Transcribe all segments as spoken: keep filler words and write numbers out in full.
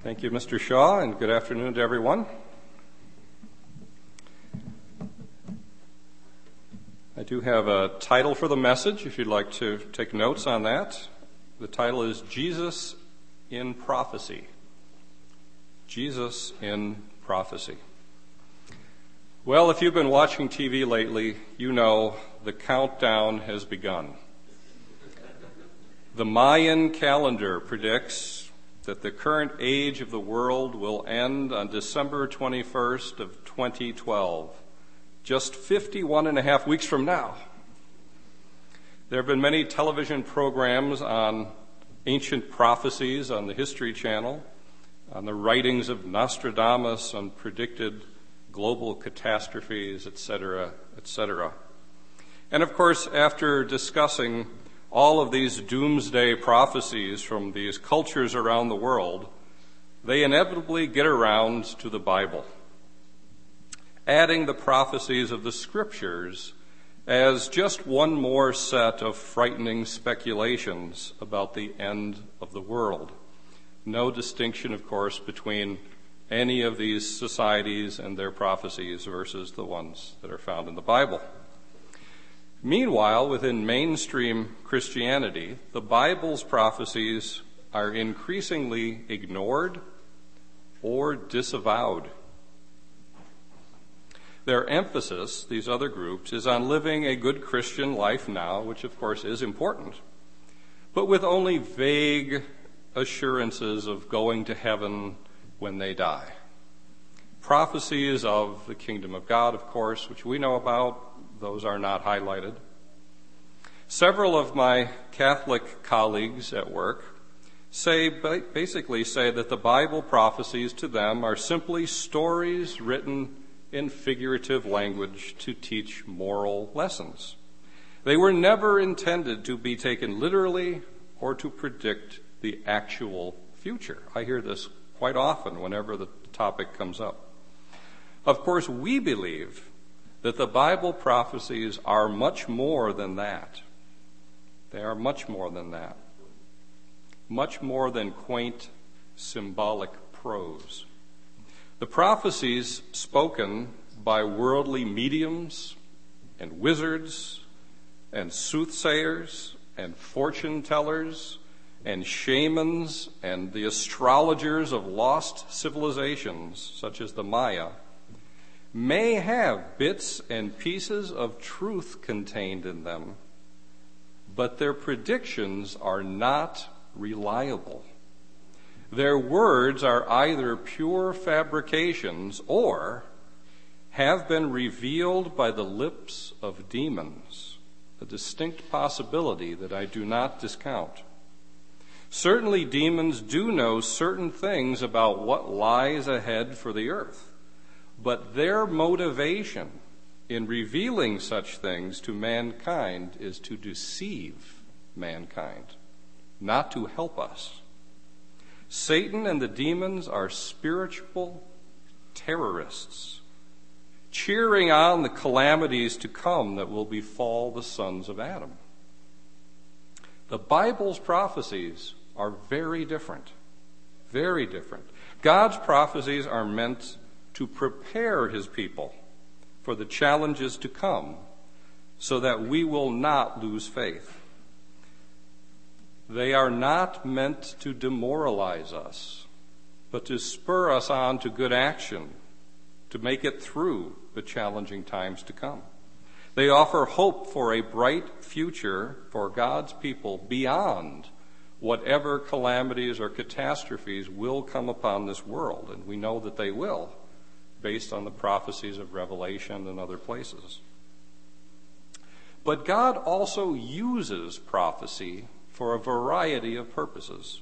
Thank you, Mister Shaw, and good afternoon to everyone. I do have a title for the message, if you'd like to take notes on that. The title is Jesus in Prophecy. Jesus in Prophecy. Well, if you've been watching T V lately, you know the countdown has begun. The Mayan calendar predicts that the current age of the world will end on December twenty-first of twenty twelve, just fifty-one and a half weeks from now. There have been many television programs on ancient prophecies on the History Channel, on the writings of Nostradamus, on predicted global catastrophes, et cetera, et cetera. And of course, after discussing all of these doomsday prophecies from these cultures around the world, they inevitably get around to the Bible, adding the prophecies of the Scriptures as just one more set of frightening speculations about the end of the world. No distinction, of course, between any of these societies and their prophecies versus the ones that are found in the Bible. Meanwhile, within mainstream Christianity, the Bible's prophecies are increasingly ignored or disavowed. Their emphasis, these other groups, is on living a good Christian life now, which of course is important, but with only vague assurances of going to heaven when they die. Prophecies of the kingdom of God, of course, which we know about, those are not highlighted. Several of my Catholic colleagues at work say, basically say that the Bible prophecies to them are simply stories written in figurative language to teach moral lessons. They were never intended to be taken literally or to predict the actual future. I hear this quite often whenever the topic comes up. Of course, we believe that the Bible prophecies are much more than that. They are much more than that. Much more than quaint, symbolic prose. The prophecies spoken by worldly mediums and wizards and soothsayers and fortune tellers and shamans and the astrologers of lost civilizations, such as the Maya, may have bits and pieces of truth contained in them, but their predictions are not reliable. Their words are either pure fabrications or have been revealed by the lips of demons, a distinct possibility that I do not discount. Certainly, demons do know certain things about what lies ahead for the earth. But their motivation in revealing such things to mankind is to deceive mankind, not to help us. Satan and the demons are spiritual terrorists, cheering on the calamities to come that will befall the sons of Adam. The Bible's prophecies are very different, very different. God's prophecies are meant to prepare his people for the challenges to come so that we will not lose faith. They are not meant to demoralize us, but to spur us on to good action, to make it through the challenging times to come. They offer hope for a bright future for God's people beyond whatever calamities or catastrophes will come upon this world, and we know that they will, based on the prophecies of Revelation and other places. But God also uses prophecy for a variety of purposes.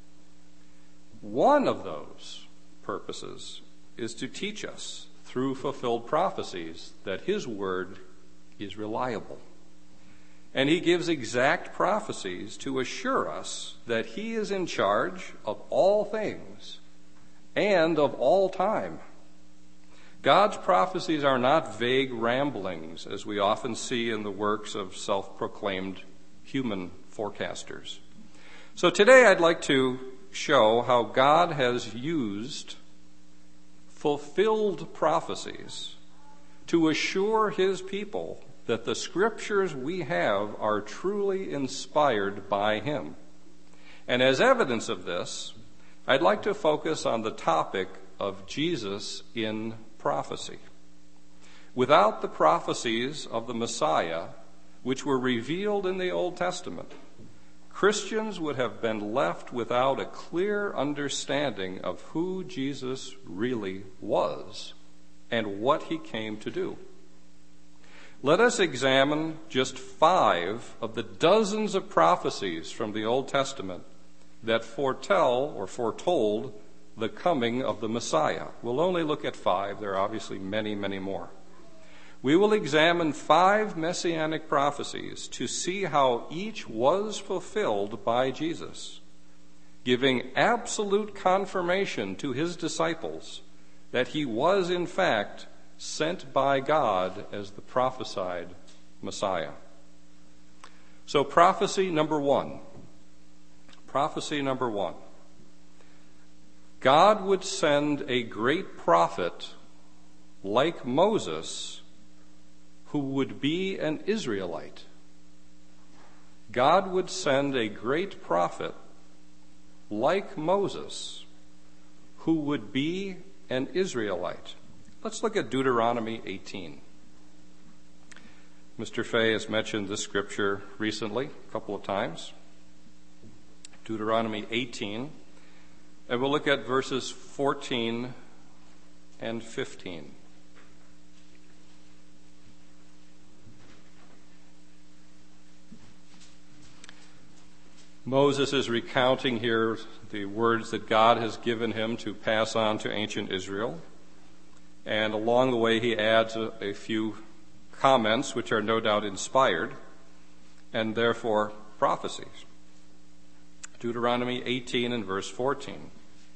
One of those purposes is to teach us through fulfilled prophecies that his word is reliable. And he gives exact prophecies to assure us that he is in charge of all things and of all time. God's prophecies are not vague ramblings, as we often see in the works of self-proclaimed human forecasters. So today I'd like to show how God has used fulfilled prophecies to assure his people that the scriptures we have are truly inspired by him. And as evidence of this, I'd like to focus on the topic of Jesus in prophecy. Without the prophecies of the Messiah, which were revealed in the Old Testament, Christians would have been left without a clear understanding of who Jesus really was and what he came to do. Let us examine just five of the dozens of prophecies from the Old Testament that foretell or foretold the coming of the Messiah. We'll only look at five. There are obviously many, many more. We will examine five messianic prophecies to see how each was fulfilled by Jesus, giving absolute confirmation to his disciples that he was in fact sent by God as the prophesied Messiah. So prophecy number one. Prophecy number one. God would send a great prophet like Moses who would be an Israelite. God would send a great prophet like Moses who would be an Israelite. Let's look at Deuteronomy eighteen. Mister Fay has mentioned this scripture recently, a couple of times. Deuteronomy eighteen. And we'll look at verses fourteen and fifteen. Moses is recounting here the words that God has given him to pass on to ancient Israel. And along the way, he adds a, a few comments which are no doubt inspired and therefore prophecies. Deuteronomy eighteen and verse fourteen.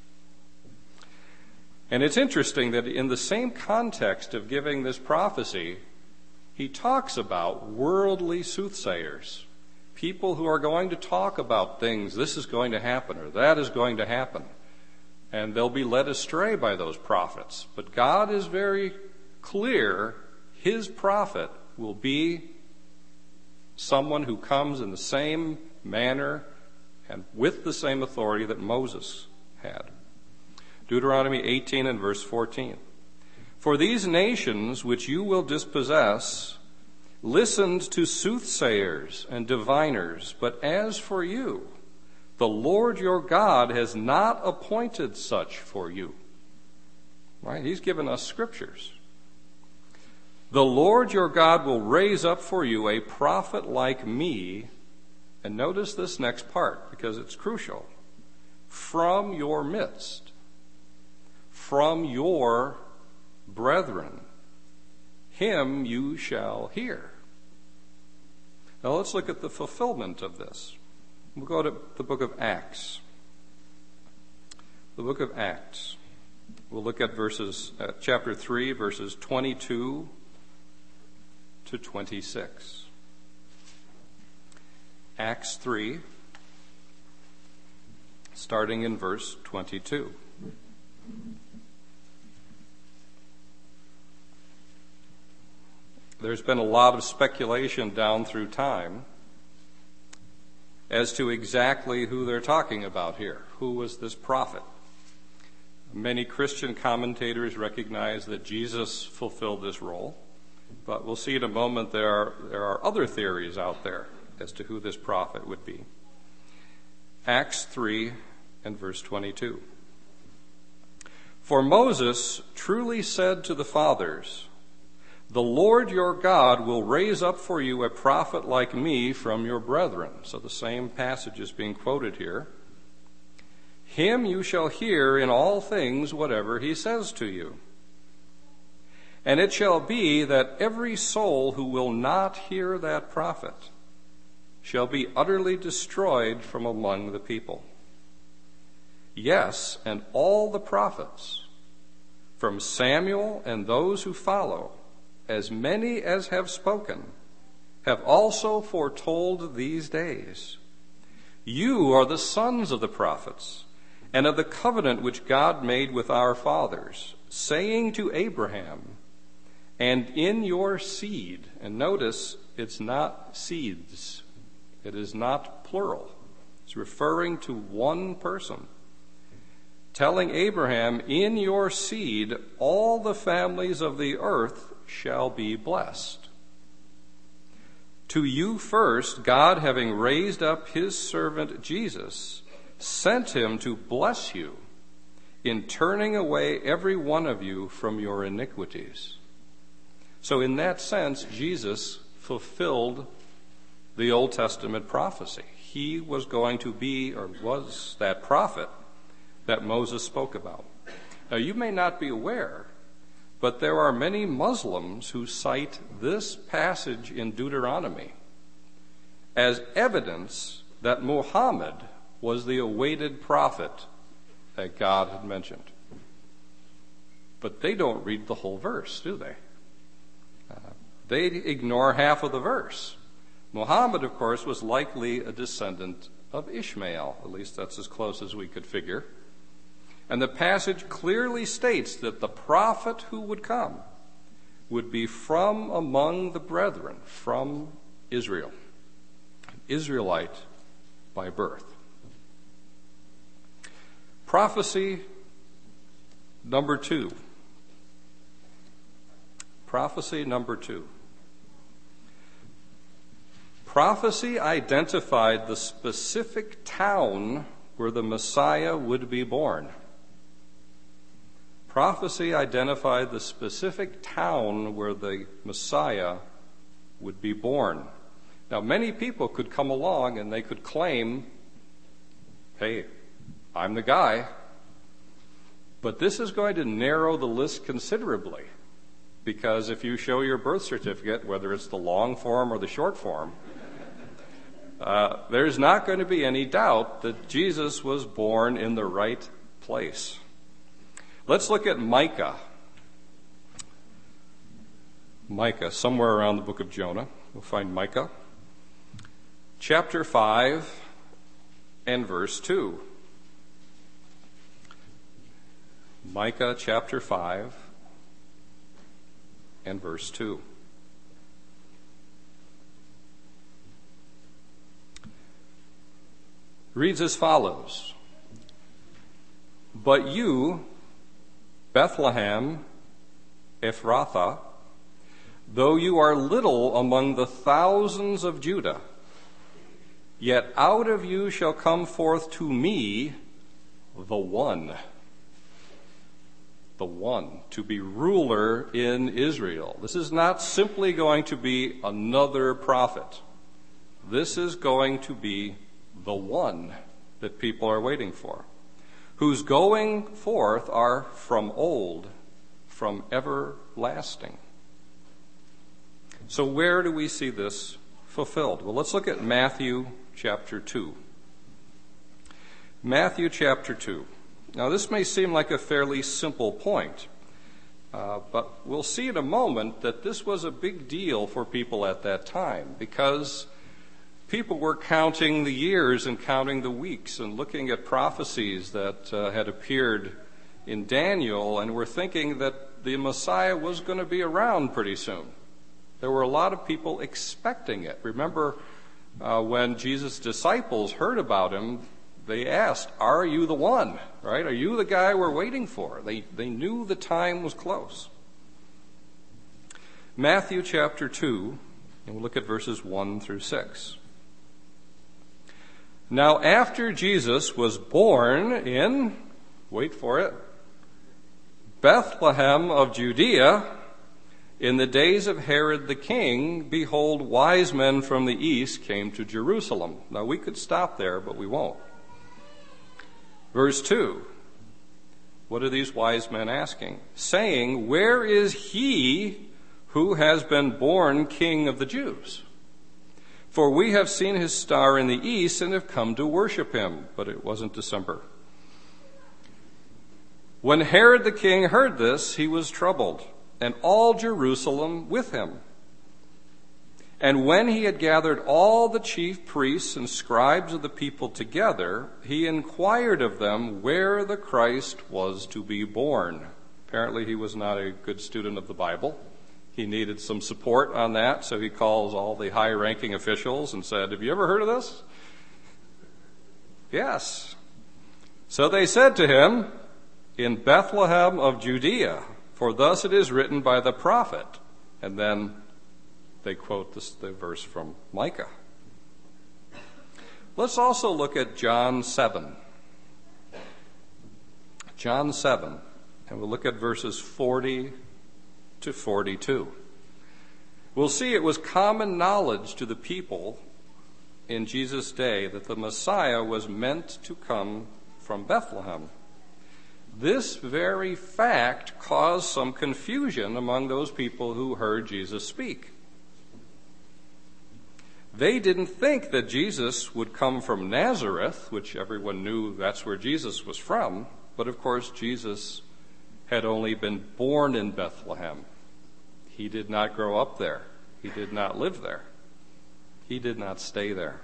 And it's interesting that in the same context of giving this prophecy, he talks about worldly soothsayers, people who are going to talk about things, this is going to happen or that is going to happen. And they'll be led astray by those prophets. But God is very clear, his prophet will be someone who comes in the same manner and with the same authority that Moses had. Deuteronomy eighteen and verse fourteen. For these nations which you will dispossess listened to soothsayers and diviners, but as for you, the Lord your God has not appointed such for you. Right? He's given us scriptures. The Lord your God will raise up for you a prophet like me. And notice this next part because it's crucial. From your midst, from your brethren, him you shall hear. Now let's look at the fulfillment of this. We'll go to the book of Acts. The book of Acts. We'll look at verses, uh, chapter three, verses twenty-two to twenty-six. Acts three, starting in verse twenty-two. There's been a lot of speculation down through time as to exactly who they're talking about here. Who was this prophet? Many Christian commentators recognize that Jesus fulfilled this role, but we'll see in a moment there are, there are other theories out there as to who this prophet would be. Acts three and verse twenty-two. For Moses truly said to the fathers, the Lord your God will raise up for you a prophet like me from your brethren. So the same passage is being quoted here. Him you shall hear in all things whatever he says to you. And it shall be that every soul who will not hear that prophet shall be utterly destroyed from among the people. Yes, and all the prophets, from Samuel and those who follow, as many as have spoken, have also foretold these days. You are the sons of the prophets, and of the covenant which God made with our fathers, saying to Abraham, and in your seed, and notice it's not seeds, it is not plural, it's referring to one person, telling Abraham, in your seed all the families of the earth shall be blessed. To you first, God, having raised up his servant Jesus, sent him to bless you in turning away every one of you from your iniquities. So in that sense, Jesus fulfilled the Old Testament prophecy. He was going to be, or was, that prophet that Moses spoke about. Now, you may not be aware, but there are many Muslims who cite this passage in Deuteronomy as evidence that Muhammad was the awaited prophet that God had mentioned. But they don't read the whole verse, do they? Uh, they ignore half of the verse. Muhammad, of course, was likely a descendant of Ishmael. At least that's as close as we could figure. And the passage clearly states that the prophet who would come would be from among the brethren, from Israel, an Israelite by birth. Prophecy number two. Prophecy number two. Prophecy identified the specific town where the Messiah would be born. Prophecy identified the specific town where the Messiah would be born. Now, many people could come along and they could claim, hey, I'm the guy. But this is going to narrow the list considerably, because if you show your birth certificate, whether it's the long form or the short form, uh, there's not going to be any doubt that Jesus was born in the right place. Let's look at Micah. Micah, somewhere around the book of Jonah. We'll find Micah. Chapter five and verse two. Micah chapter five and verse two. Reads as follows. But you, Bethlehem Ephrathah, though you are little among the thousands of Judah, yet out of you shall come forth to me the one, the one, to be ruler in Israel. This is not simply going to be another prophet. This is going to be the one that people are waiting for, whose going forth are from old, from everlasting. So where do we see this fulfilled? Well, let's look at Matthew chapter two. Matthew chapter two. Now, this may seem like a fairly simple point, uh, but we'll see in a moment that this was a big deal for people at that time, because people were counting the years and counting the weeks and looking at prophecies that uh, had appeared in Daniel, and were thinking that the Messiah was going to be around pretty soon. There were a lot of people expecting it. Remember, uh, when Jesus' disciples heard about him, they asked, are you the one? Right? Are you the guy we're waiting for? They, they knew the time was close. Matthew chapter two, and we'll look at verses one through six. Now, after Jesus was born in, wait for it, Bethlehem of Judea, in the days of Herod the king, behold, wise men from the east came to Jerusalem. Now, we could stop there, but we won't. Verse two, what are these wise men asking? Saying, where is he who has been born King of the Jews? For we have seen his star in the east and have come to worship him. But it wasn't December. When Herod the king heard this, he was troubled, and all Jerusalem with him. And when he had gathered all the chief priests and scribes of the people together, he inquired of them where the Christ was to be born. Apparently he was not a good student of the Bible. He needed some support on that, so he calls all the high-ranking officials and said, "Have you ever heard of this?" Yes. So they said to him, "In Bethlehem of Judea, for thus it is written by the prophet." And then they quote this, the verse from Micah. Let's also look at John seven. John seven, and we'll look at verses forty to forty-two. We'll see it was common knowledge to the people in Jesus' day that the Messiah was meant to come from Bethlehem. This very fact caused some confusion among those people who heard Jesus speak. They didn't think that Jesus would come from Nazareth, which everyone knew that's where Jesus was from, but of course Jesus had only been born in Bethlehem. He did not grow up there. He did not live there. He did not stay there.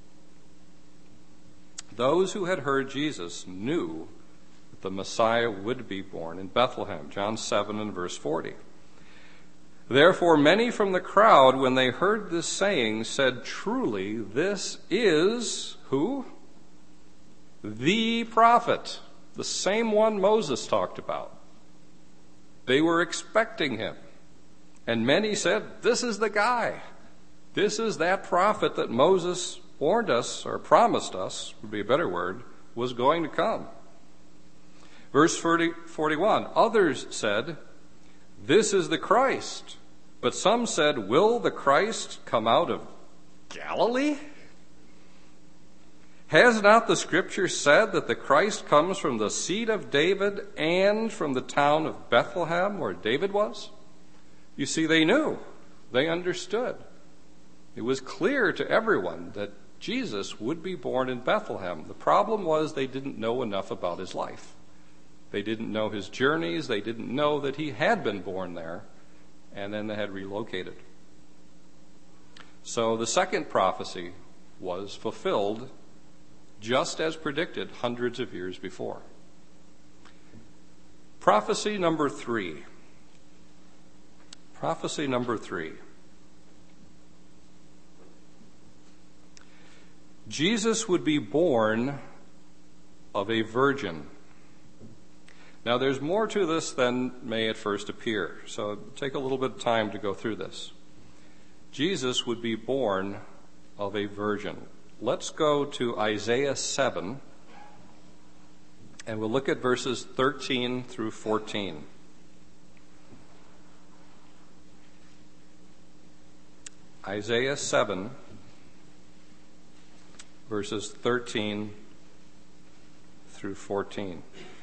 Those who had heard Jesus knew that the Messiah would be born in Bethlehem. John seven and verse forty. Therefore many from the crowd, when they heard this saying, said, "Truly, this is," who? The prophet, the same one Moses talked about. They were expecting him. And many said, "This is the guy. This is that prophet that Moses warned us, or promised us, would be a better word, was going to come." Verse forty, forty-one, others said, "This is the Christ." But some said, "Will the Christ come out of Galilee? Has not the scripture said that the Christ comes from the seed of David and from the town of Bethlehem, where David was?" You see, they knew. They understood. It was clear to everyone that Jesus would be born in Bethlehem. The problem was they didn't know enough about his life. They didn't know his journeys. They didn't know that he had been born there, and then they had relocated. So the second prophecy was fulfilled just as predicted hundreds of years before. Prophecy number three. Prophecy number three. Jesus would be born of a virgin. Now, there's more to this than may at first appear, so take a little bit of time to go through this. Jesus would be born of a virgin. Let's go to Isaiah seven, and we'll look at verses thirteen through fourteen. Isaiah seven, verses thirteen through fourteen.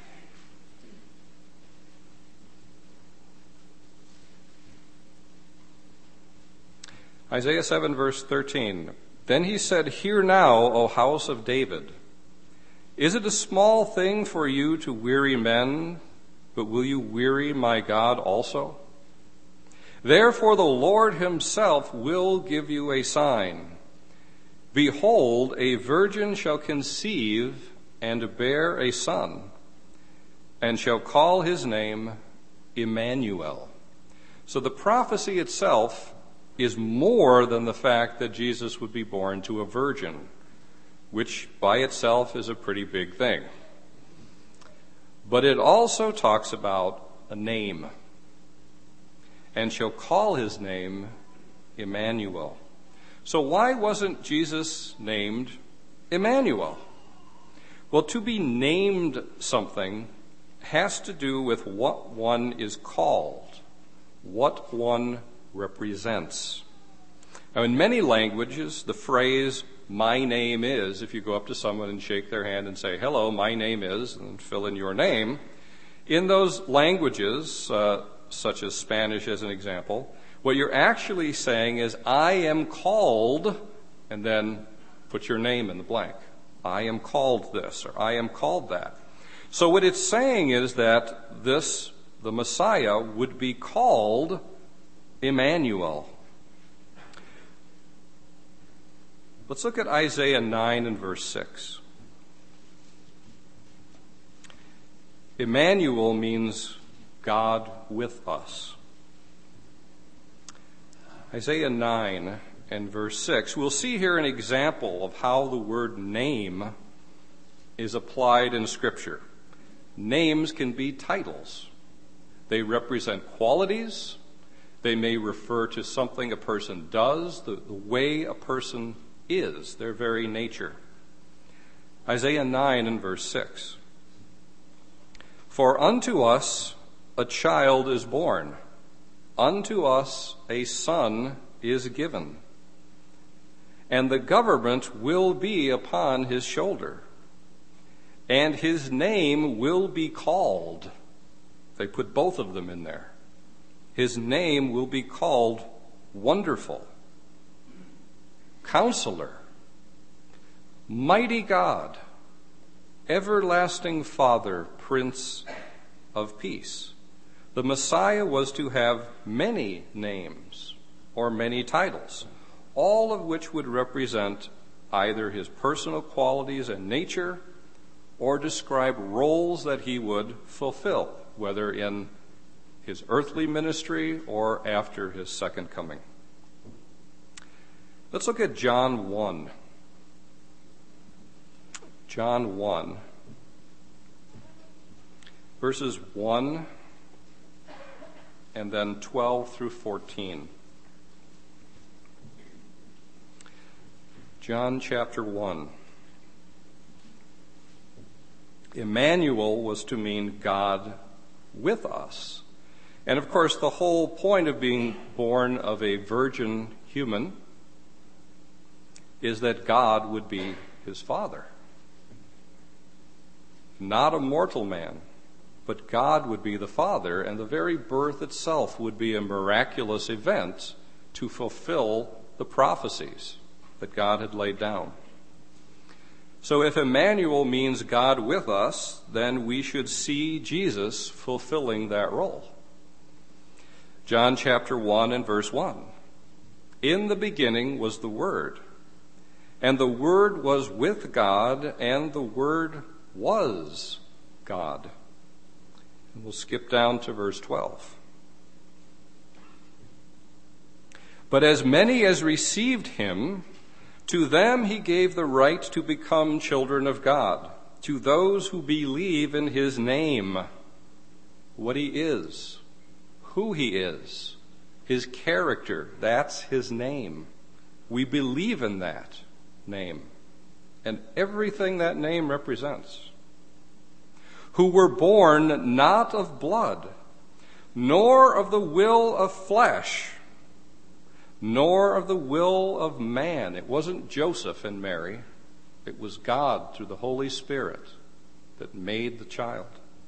Isaiah seven, verse thirteen. Then he said, "Hear now, O house of David. Is it a small thing for you to weary men, but will you weary my God also? Therefore the Lord himself will give you a sign. Behold, a virgin shall conceive and bear a son, and shall call his name Emmanuel." So the prophecy itself is more than the fact that Jesus would be born to a virgin, which by itself is a pretty big thing. But it also talks about a name. "And shall call his name Emmanuel." So why wasn't Jesus named Emmanuel? Well, to be named something has to do with what one is called, what one represents. Now, in many languages, the phrase, "my name is," if you go up to someone and shake their hand and say, "Hello, my name is," and fill in your name, in those languages, uh, such as Spanish as an example, what you're actually saying is, "I am called," and then put your name in the blank. "I am called this," or "I am called that." So what it's saying is that this, the Messiah, would be called Emmanuel. Let's look at Isaiah nine and verse six. Emmanuel means God with us. Isaiah nine and verse six, we'll see here an example of how the word name is applied in Scripture. Names can be titles. They represent qualities. They may refer to something a person does, the, the way a person is, their very nature. Isaiah nine and verse six. For unto us a child is born, unto us a son is given, and the government will be upon his shoulder, and his name will be called. They put both of them in there. His name will be called Wonderful, Counselor, Mighty God, Everlasting Father, Prince of Peace. The Messiah was to have many names or many titles, all of which would represent either his personal qualities and nature or describe roles that he would fulfill, whether in his earthly ministry or after his second coming. Let's look at John one. John one, verses one and then twelve through fourteen. John chapter one. Emmanuel was to mean God with us. And of course, the whole point of being born of a virgin human is that God would be his father. Not a mortal man, but God would be the father, and the very birth itself would be a miraculous event to fulfill the prophecies that God had laid down. So if Emmanuel means God with us, then we should see Jesus fulfilling that role. John chapter one and verse one. In the beginning was the Word, and the Word was with God, and the Word was God. And we'll skip down to verse twelve. But as many as received him, to them he gave the right to become children of God, to those who believe in his name, what he is, who he is, his character, that's his name. We believe in that name and everything that name represents. Who were born not of blood, nor of the will of flesh, nor of the will of man. It wasn't Joseph and Mary. It was God through the Holy Spirit that made the child.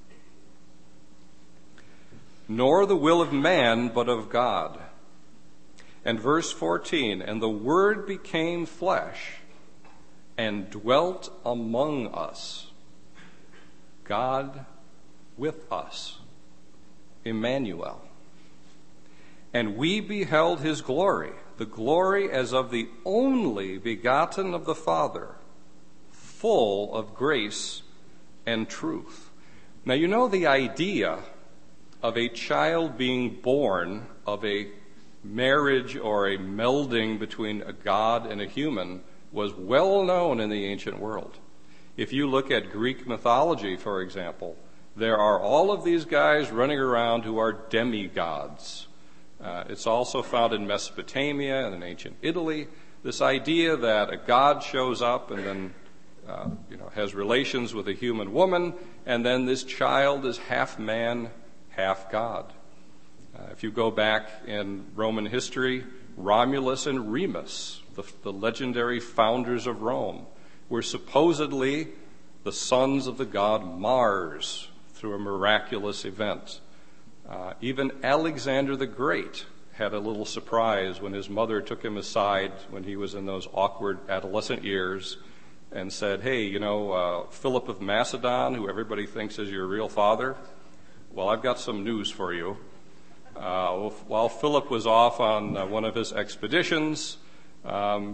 Nor the will of man, but of God. And verse fourteen, and the Word became flesh and dwelt among us. God with us. Emmanuel. And we beheld his glory, the glory as of the only begotten of the Father, full of grace and truth. Now, you know, the idea of a child being born of a marriage or a melding between a God and a human was well known in the ancient world. If you look at Greek mythology, for example, there are all of these guys running around who are demigods. Uh, it's also found in Mesopotamia and in ancient Italy, this idea that a god shows up and then uh, you know, has relations with a human woman, and then this child is half man, half God. Uh, if you go back in Roman history, Romulus and Remus, the, the legendary founders of Rome, were supposedly the sons of the god Mars through a miraculous event. Uh, even Alexander the Great had a little surprise when his mother took him aside when he was in those awkward adolescent years and said, hey, you know, uh, Philip of Macedon, who everybody thinks is your real father, well, I've got some news for you. Uh, while Philip was off on uh, one of his expeditions, um,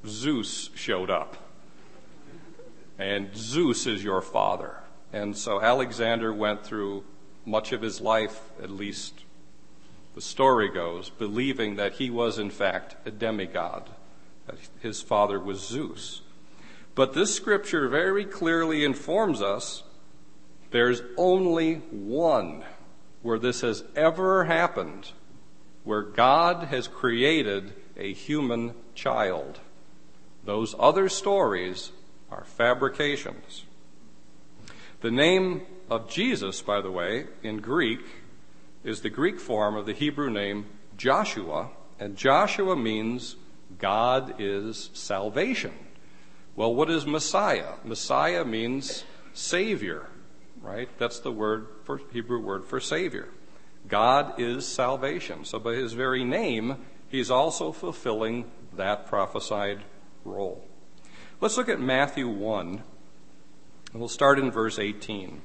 Zeus showed up. And Zeus is your father. And so Alexander went through much of his life, at least the story goes, believing that he was in fact a demigod, that his father was Zeus. But this scripture very clearly informs us there's only one where this has ever happened, where God has created a human child. Those other stories are fabrications. The name of Jesus, by the way, in Greek, is the Greek form of the Hebrew name Joshua, and Joshua means God is salvation. Well, what is Messiah? Messiah means Savior, right? That's the word for Hebrew word for Savior. God is salvation. So by his very name, he's also fulfilling that prophesied role. Let's look at Matthew one, and we'll start in verse eighteen.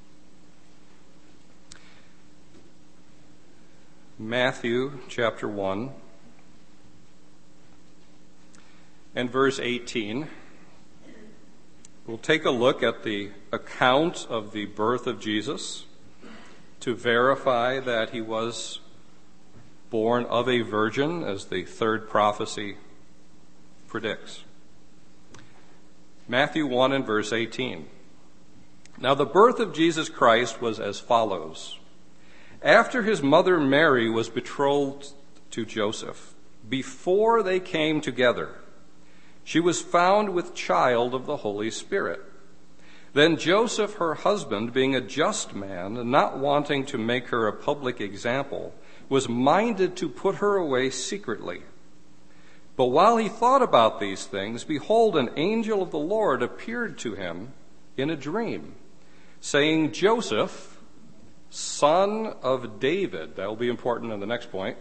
Matthew chapter one and verse eighteen. We'll take a look at the account of the birth of Jesus to verify that he was born of a virgin, as the third prophecy predicts. Matthew one and verse eighteen. Now the birth of Jesus Christ was as follows. After his mother Mary was betrothed to Joseph, before they came together, she was found with child of the Holy Spirit. Then Joseph, her husband, being a just man, and not wanting to make her a public example, was minded to put her away secretly. But while he thought about these things, behold, an angel of the Lord appeared to him in a dream, saying, Joseph, son of David, that will be important in the next point,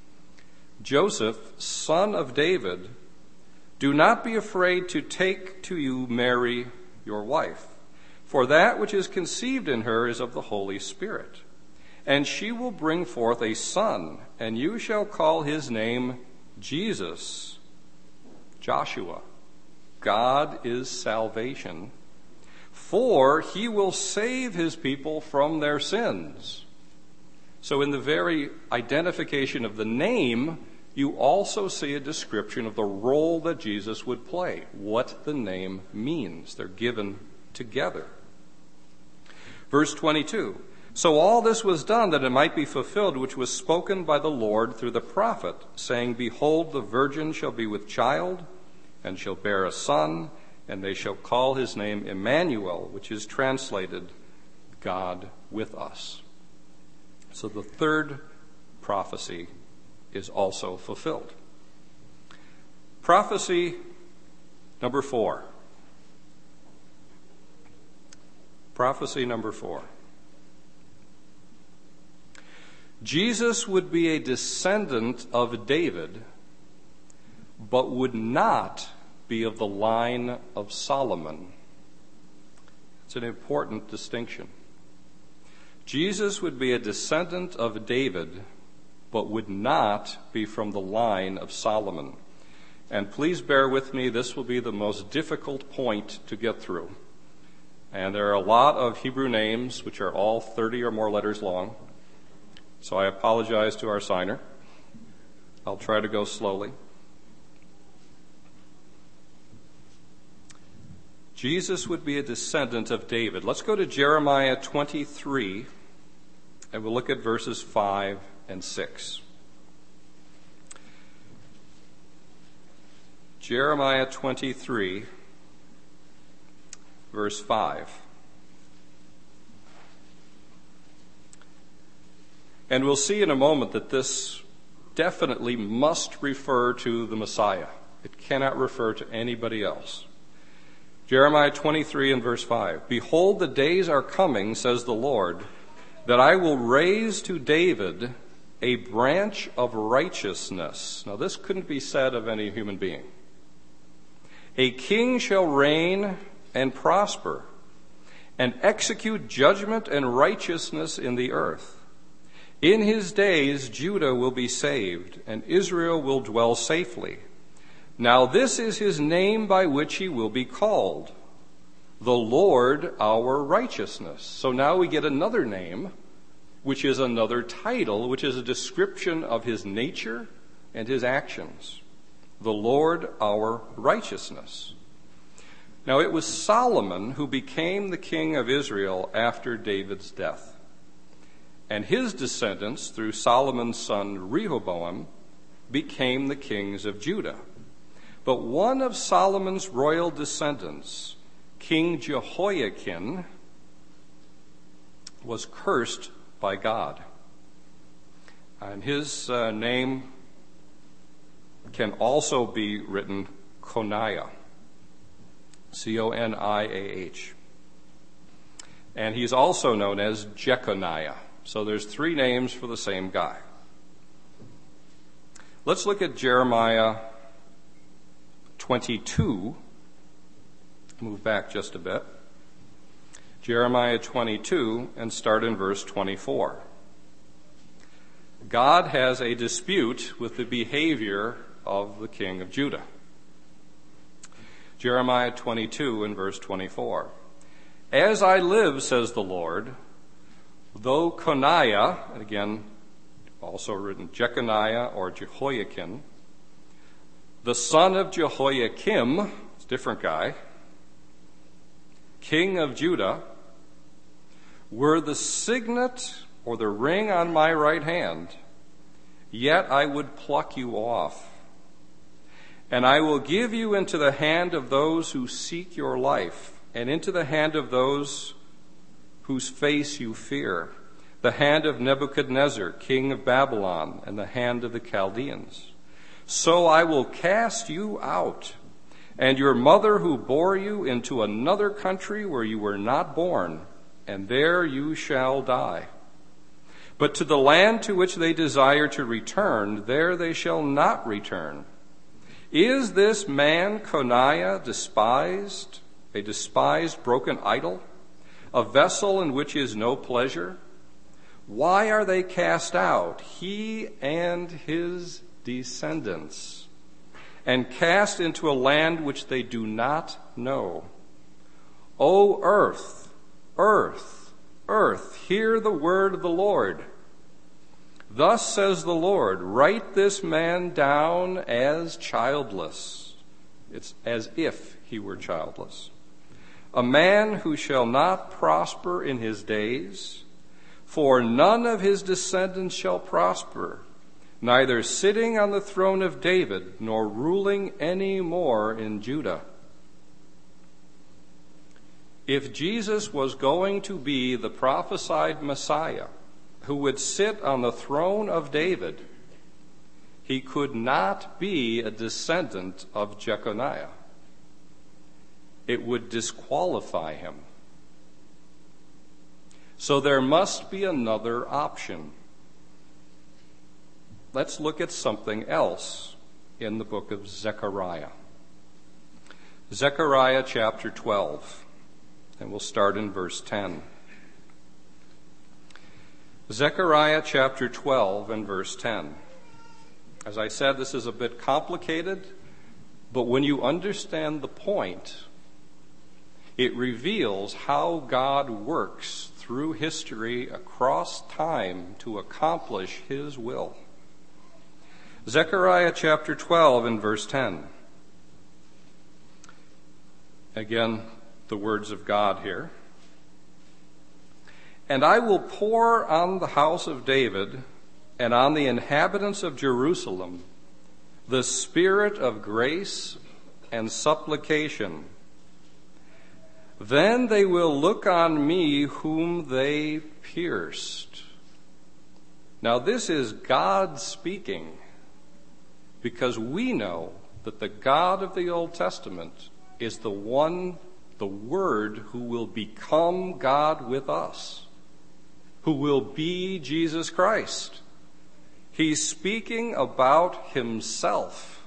Joseph, son of David, do not be afraid to take to you Mary, your wife, for that which is conceived in her is of the Holy Spirit. And she will bring forth a son, and you shall call his name Jesus. Joshua. God is salvation, for he will save his people from their sins. So in the very identification of the name, you also see a description of the role that Jesus would play, what the name means. They're given together. Verse twenty-two, so all this was done that it might be fulfilled, which was spoken by the Lord through the prophet, saying, behold, the virgin shall be with child, and shall bear a son, and they shall call his name Emmanuel, which is translated, God with us. So the third prophecy is also fulfilled. Prophecy number four. Prophecy number four. Jesus would be a descendant of David, but would not be of the line of Solomon. It's an important distinction. Jesus would be a descendant of David, but would not be from the line of Solomon. And please bear with me, this will be the most difficult point to get through. And there are a lot of Hebrew names which are all thirty or more letters long. So I apologize to our signer. I'll try to go slowly. Jesus would be a descendant of David. Let's go to Jeremiah twenty-three, and we'll look at verses five and six. Jeremiah twenty-three, verse five. And we'll see in a moment that this definitely must refer to the Messiah. It cannot refer to anybody else. Jeremiah twenty-three and verse five. Behold, the days are coming, says the Lord, that I will raise to David a branch of righteousness. Now, this couldn't be said of any human being. A king shall reign and prosper, and execute judgment and righteousness in the earth. In his days Judah will be saved, and Israel will dwell safely. Now this is his name by which he will be called, the Lord our righteousness. So now we get another name, which is another title, which is a description of his nature and his actions. The Lord our righteousness. Now it was Solomon who became the king of Israel after David's death. And his descendants, through Solomon's son Rehoboam, became the kings of Judah. But one of Solomon's royal descendants, King Jehoiakim, was cursed by God. And his uh, name can also be written Coniah, C O N I A H. And he's also known as Jeconiah. So there's three names for the same guy. Let's look at Jeremiah twenty-two. Move back just a bit. Jeremiah twenty-two and start in verse twenty-four. God has a dispute with the behavior of the king of Judah. Jeremiah twenty-two and verse twenty-four. As I live, says the Lord, though Coniah, and again, also written Jeconiah or Jehoiakim, the son of Jehoiakim, it's a different guy, king of Judah, were the signet or the ring on my right hand, yet I would pluck you off. And I will give you into the hand of those who seek your life, and into the hand of those whose face you fear, the hand of Nebuchadnezzar, king of Babylon, and the hand of the Chaldeans. So I will cast you out, and your mother who bore you into another country where you were not born, and there you shall die. But to the land to which they desire to return, there they shall not return. Is this man Coniah despised, a despised broken idol, a vessel in which is no pleasure? Why are they cast out, he and his descendants, and cast into a land which they do not know? O earth, earth, earth, hear the word of the Lord. Thus says the Lord, write this man down as childless. It's as if he were childless. A man who shall not prosper in his days, for none of his descendants shall prosper, neither sitting on the throne of David, nor ruling any more in Judah. If Jesus was going to be the prophesied Messiah, who would sit on the throne of David, he could not be a descendant of Jeconiah. It would disqualify him. So there must be another option. Let's look at something else in the book of Zechariah. Zechariah chapter twelve, and we'll start in verse ten. Zechariah chapter twelve and verse ten. As I said, this is a bit complicated, but when you understand the point, it reveals how God works through history across time to accomplish his will. Zechariah chapter twelve and verse ten. Again, the words of God here. And I will pour on the house of David and on the inhabitants of Jerusalem the spirit of grace and supplication. Then they will look on me whom they pierced. Now this is God speaking, because we know that the God of the Old Testament is the one, the Word, who will become God with us, who will be Jesus Christ. He's speaking about himself.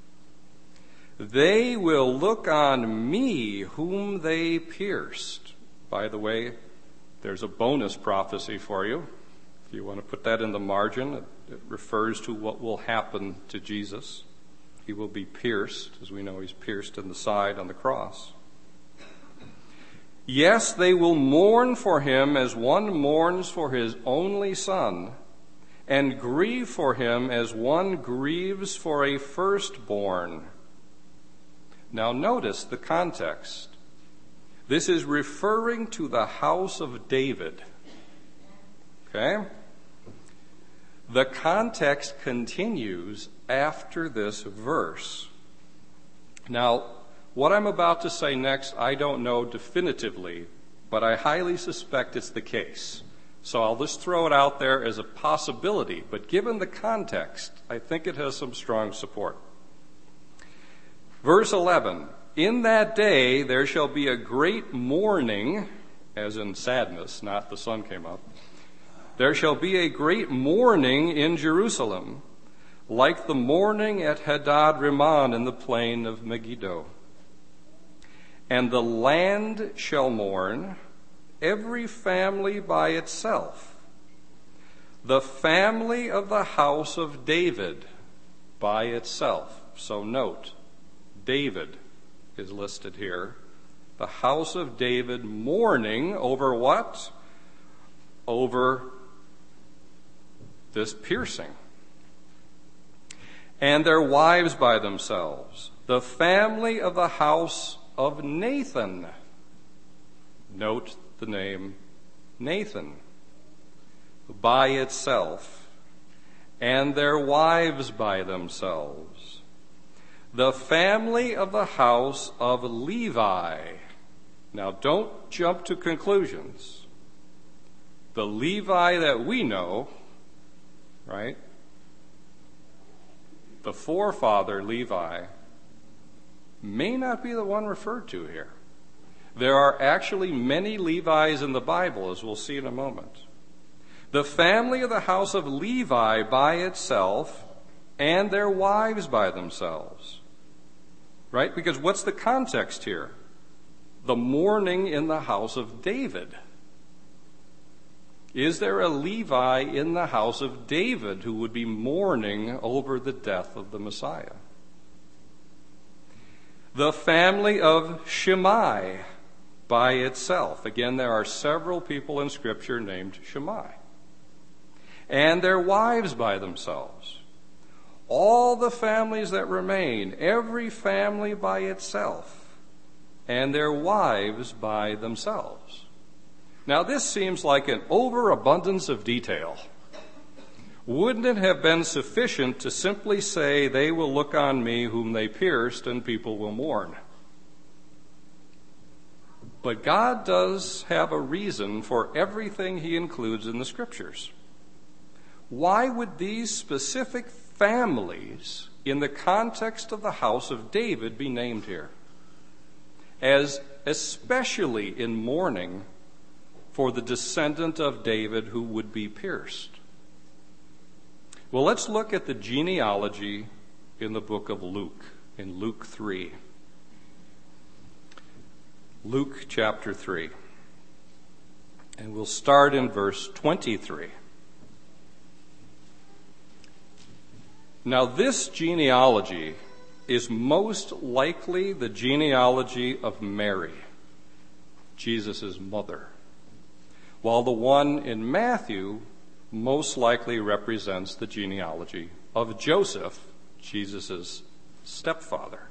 They will look on me whom they pierced. By the way, there's a bonus prophecy for you. If you want to put that in the margin, it, it refers to what will happen to Jesus. He will be pierced, as we know he's pierced in the side on the cross. Yes, they will mourn for him as one mourns for his only son, and grieve for him as one grieves for a firstborn. Now notice the context. This is referring to the house of David. Okay? The context continues after this verse. Now, what I'm about to say next, I don't know definitively, but I highly suspect it's the case. So I'll just throw it out there as a possibility, but given the context, I think it has some strong support. Verse eleven, in that day there shall be a great mourning, as in sadness, not the sun came up. There shall be a great mourning in Jerusalem, like the mourning at Hadad Rimmon in the plain of Megiddo. And the land shall mourn, every family by itself. The family of the house of David by itself. So note, David is listed here. The house of David mourning over what? Over this piercing. And their wives by themselves. The family of the house of Nathan. Note the name Nathan. By itself. And their wives by themselves. The family of the house of Levi. Now don't jump to conclusions. The Levi that we know, right? The forefather Levi may not be the one referred to here. There are actually many Levi's in the Bible, as we'll see in a moment. The family of the house of Levi by itself, and their wives by themselves. Right? Because what's the context here? The mourning in the house of David. Is there a Levi in the house of David who would be mourning over the death of the Messiah? The family of Shammai by itself. Again, there are several people in Scripture named Shammai. And their wives by themselves. All the families that remain, every family by itself, and their wives by themselves. Now, this seems like an overabundance of detail. Wouldn't it have been sufficient to simply say, they will look on me whom they pierced, and people will mourn? But God does have a reason for everything he includes in the Scriptures. Why would these specific families in the context of the house of David be named here? As especially in mourning for the descendant of David who would be pierced. Well, let's look at the genealogy in the book of Luke, in Luke three. Luke chapter three. And we'll start in verse twenty-three. Now, this genealogy is most likely the genealogy of Mary, Jesus' mother, while the one in Matthew most likely represents the genealogy of Joseph, Jesus' stepfather.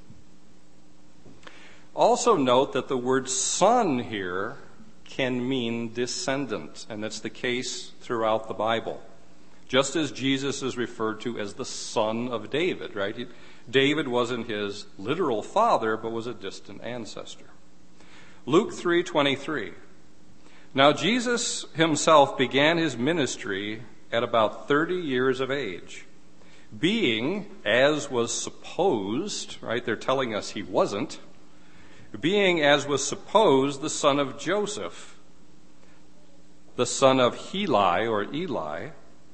Also note that the word son here can mean descendant, and that's the case throughout the Bible. Just as Jesus is referred to as the son of David, right? He, David wasn't his literal father, but was a distant ancestor. Luke three twenty-three. Now Jesus himself began his ministry at about thirty years of age, being, as was supposed, right? They're telling us he wasn't, being, as was supposed, the son of Joseph, the son of Heli or Eli.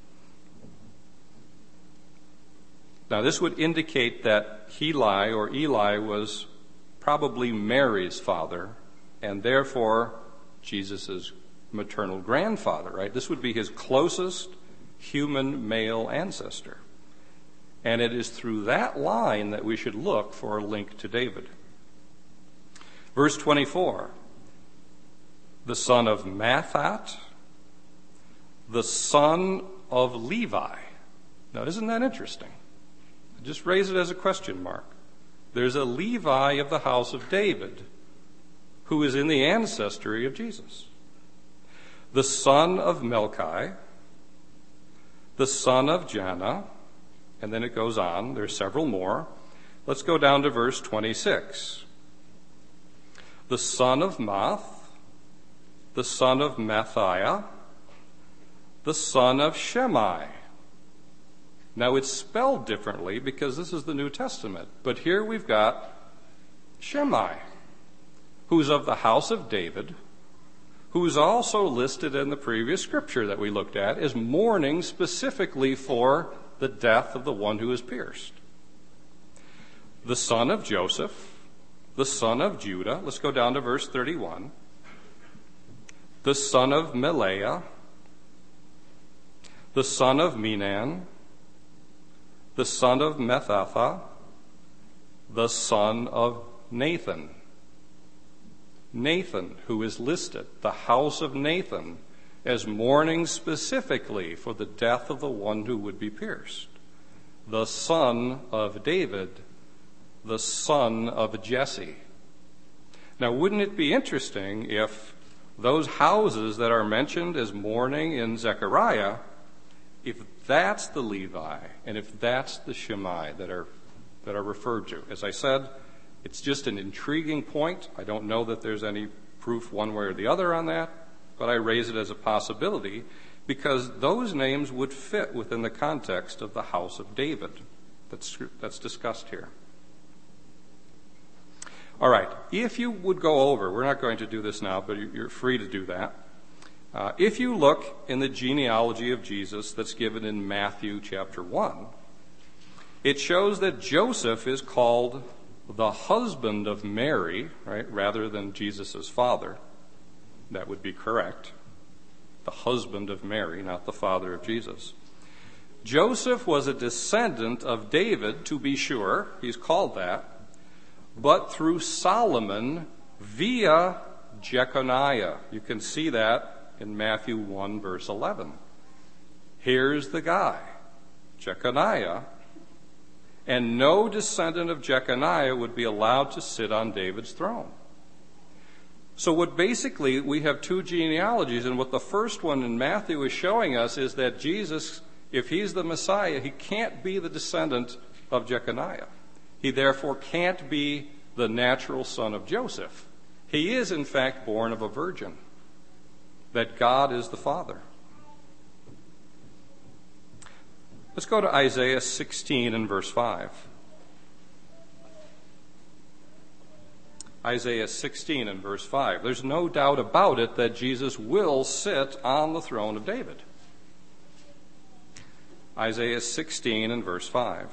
Now, this would indicate that Heli or Eli was probably Mary's father, and therefore Jesus' maternal grandfather, right? This would be his closest human male ancestor. And it is through that line that we should look for a link to David. Verse twenty-four, the son of Mathat, the son of Levi. Now, isn't that interesting? Just raise it as a question mark. There's a Levi of the house of David who is in the ancestry of Jesus. The son of Melchi, the son of Janna, and then it goes on. There's several more. Let's go down to verse twenty-six. The son of Math, the son of Mathiah, the son of Shemai. Now, it's spelled differently because this is the New Testament. But here we've got Shemai, who's of the house of David, who's also listed in the previous scripture that we looked at as mourning specifically for the death of the one who is pierced. The son of Joseph, the son of Judah. Let's go down to verse thirty-one. The son of Meleah, the son of Menan, the son of Methatha, the son of Nathan. Nathan, who is listed, the house of Nathan, as mourning specifically for the death of the one who would be pierced. The son of David, the son of Jesse. Now, wouldn't it be interesting if those houses that are mentioned as mourning in Zechariah, if that's the Levi and if that's the Shemai that are that are referred to? As I said, it's just an intriguing point. I don't know that there's any proof one way or the other on that, but I raise it as a possibility because those names would fit within the context of the house of David that's, that's discussed here. All right, if you would go over, we're not going to do this now, but you're free to do that. Uh, if you look in the genealogy of Jesus that's given in Matthew chapter one, it shows that Joseph is called the husband of Mary, right, rather than Jesus' father. That would be correct. The husband of Mary, not the father of Jesus. Joseph was a descendant of David, to be sure. He's called that. But through Solomon via Jeconiah. You can see that in Matthew one, verse eleven. Here's the guy, Jeconiah. And no descendant of Jeconiah would be allowed to sit on David's throne. So what basically, we have two genealogies, and what the first one in Matthew is showing us is that Jesus, if he's the Messiah, he can't be the descendant of Jeconiah. He therefore can't be the natural son of Joseph. He is, in fact, born of a virgin, that God is the Father. Let's go to Isaiah sixteen and verse five. Isaiah sixteen and verse five. There's no doubt about it that Jesus will sit on the throne of David. Isaiah sixteen and verse five.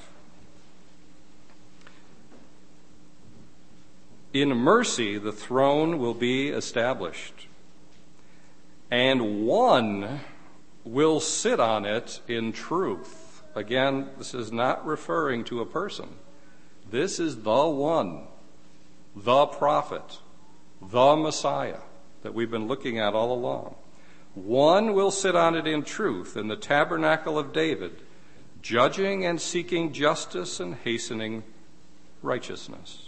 In mercy the throne will be established, and one will sit on it in truth. Again, this is not referring to a person. This is the one, the prophet, the Messiah that we've been looking at all along. One will sit on it in truth in the tabernacle of David, judging and seeking justice and hastening righteousness.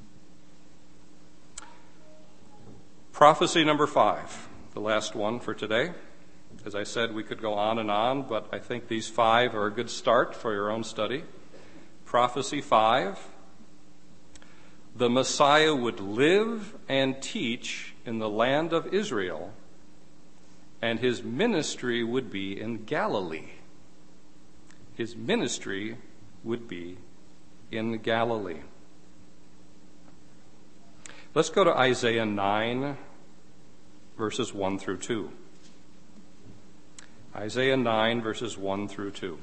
Prophecy number five, the last one for today. As I said, we could go on and on, but I think these five are a good start for your own study. Prophecy five, the Messiah would live and teach in the land of Israel, and his ministry would be in Galilee. His ministry would be in Galilee. Let's go to Isaiah nine, verses one through two. Isaiah nine, verses one through two.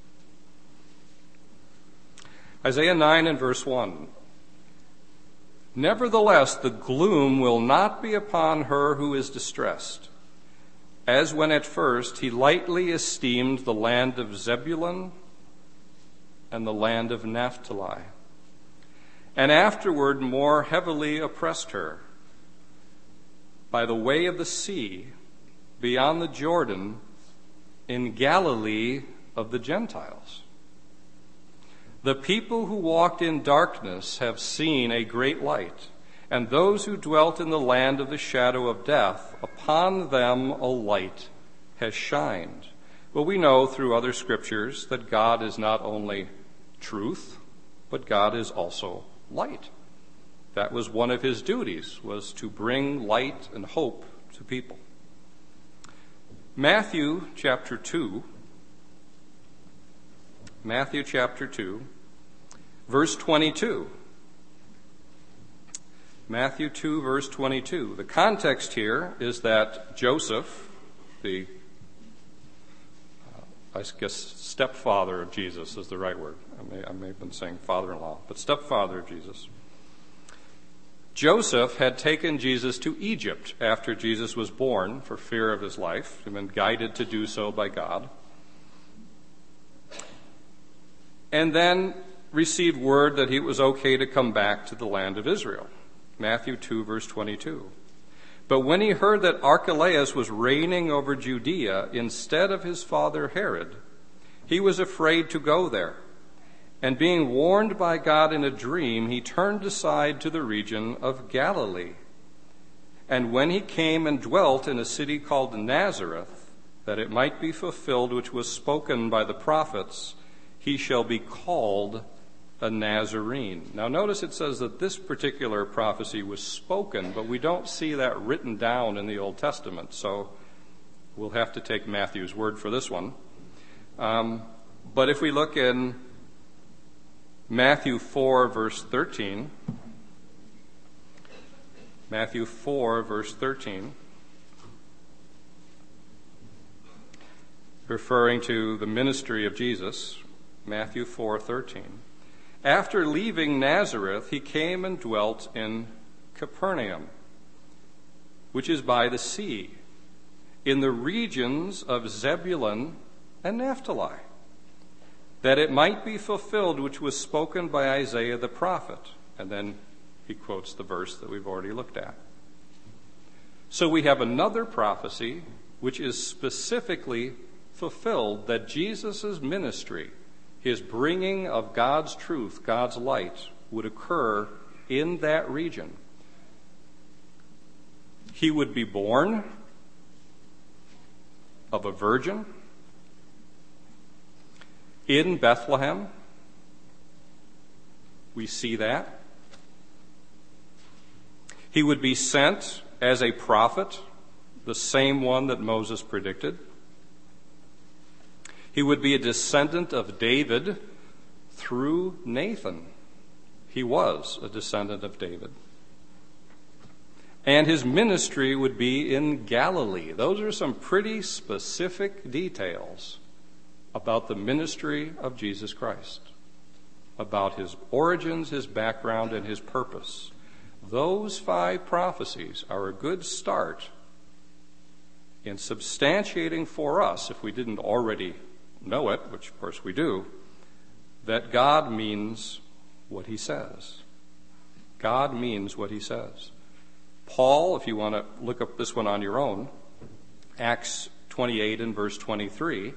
Isaiah nine and verse one. Nevertheless, the gloom will not be upon her who is distressed, as when at first he lightly esteemed the land of Zebulun and the land of Naphtali, and afterward more heavily oppressed her by the way of the sea beyond the Jordan in Galilee of the Gentiles. The people who walked in darkness have seen a great light, and those who dwelt in the land of the shadow of death, upon them a light has shined. Well, we know through other scriptures that God is not only truth, but God is also light. That was one of his duties, was to bring light and hope to people. Matthew chapter two, Matthew chapter two, verse twenty-two. Matthew two, verse twenty-two. The context here is that Joseph, the, uh, I guess, stepfather of Jesus is the right word. I may, I may have been saying father-in-law, but stepfather of Jesus. Joseph had taken Jesus to Egypt after Jesus was born for fear of his life. He'd been guided to do so by God. And then received word that it was okay to come back to the land of Israel. Matthew two, verse twenty-two. But when he heard that Archelaus was reigning over Judea instead of his father Herod, he was afraid to go there. And being warned by God in a dream, he turned aside to the region of Galilee. And when he came and dwelt in a city called Nazareth, that it might be fulfilled which was spoken by the prophets, he shall be called a Nazarene. Now notice it says that this particular prophecy was spoken, but we don't see that written down in the Old Testament, so we'll have to take Matthew's word for this one. Um, but if we look in Matthew four, verse thirteen, Matthew four, verse thirteen, referring to the ministry of Jesus, Matthew four, thirteen. After leaving Nazareth, he came and dwelt in Capernaum, which is by the sea, in the regions of Zebulun and Naphtali, that it might be fulfilled which was spoken by Isaiah the prophet. And then he quotes the verse that we've already looked at. So we have another prophecy which is specifically fulfilled, that Jesus' ministry, his bringing of God's truth, God's light, would occur in that region. He would be born of a virgin in Bethlehem. We see that. He would be sent as a prophet, the same one that Moses predicted. He would be a descendant of David through Nathan. He was a descendant of David. And his ministry would be in Galilee. Those are some pretty specific details about the ministry of Jesus Christ, about his origins, his background, and his purpose. Those five prophecies are a good start in substantiating for us, if we didn't already know it, which of course we do, that God means what he says. God means what he says. Paul, if you want to look up this one on your own, Acts twenty-eight and verse twenty-three,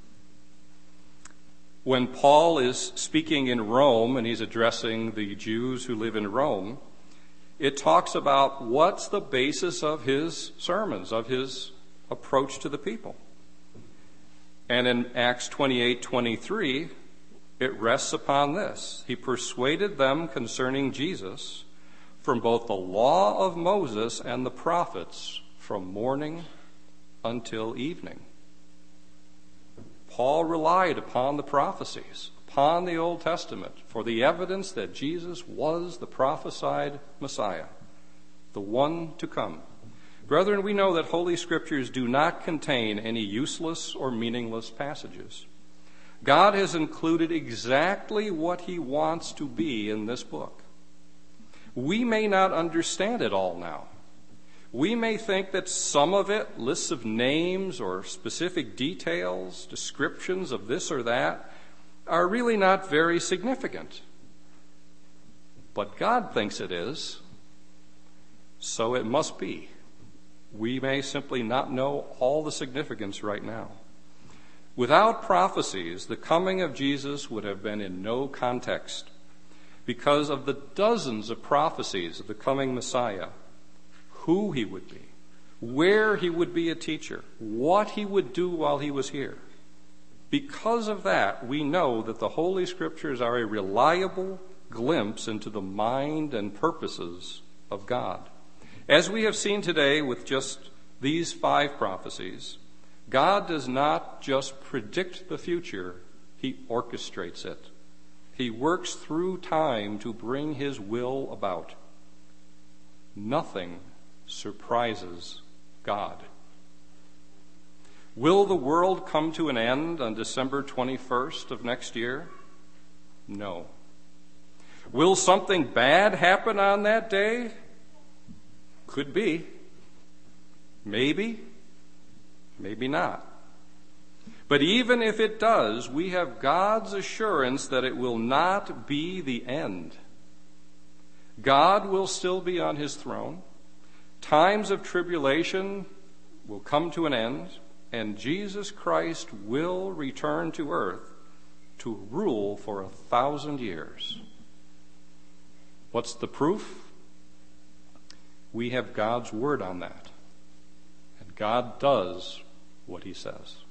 when Paul is speaking in Rome and he's addressing the Jews who live in Rome, it talks about what's the basis of his sermons, of his approach to the people. And in Acts twenty-eight twenty-three, it rests upon this. He persuaded them concerning Jesus from both the law of Moses and the prophets, from morning until evening. Paul relied upon the prophecies, upon the Old Testament, for the evidence that Jesus was the prophesied Messiah, the one to come. Brethren, we know that Holy Scriptures do not contain any useless or meaningless passages. God has included exactly what he wants to be in this book. We may not understand it all now. We may think that some of it, lists of names or specific details, descriptions of this or that, are really not very significant. But God thinks it is, so it must be. We may simply not know all the significance right now. Without prophecies, the coming of Jesus would have been in no context because of the dozens of prophecies of the coming Messiah, who he would be, where he would be a teacher, what he would do while he was here. Because of that, we know that the Holy Scriptures are a reliable glimpse into the mind and purposes of God. As we have seen today with just these five prophecies, God does not just predict the future, he orchestrates it. He works through time to bring his will about. Nothing surprises God. Will the world come to an end on December twenty-first of next year? No. Will something bad happen on that day? Could be. Maybe. Maybe not. But even if it does, we have God's assurance that it will not be the end. God will still be on his throne. Times of tribulation will come to an end, and Jesus Christ will return to earth to rule for a thousand years. What's the proof? We have God's word on that. And God does what he says.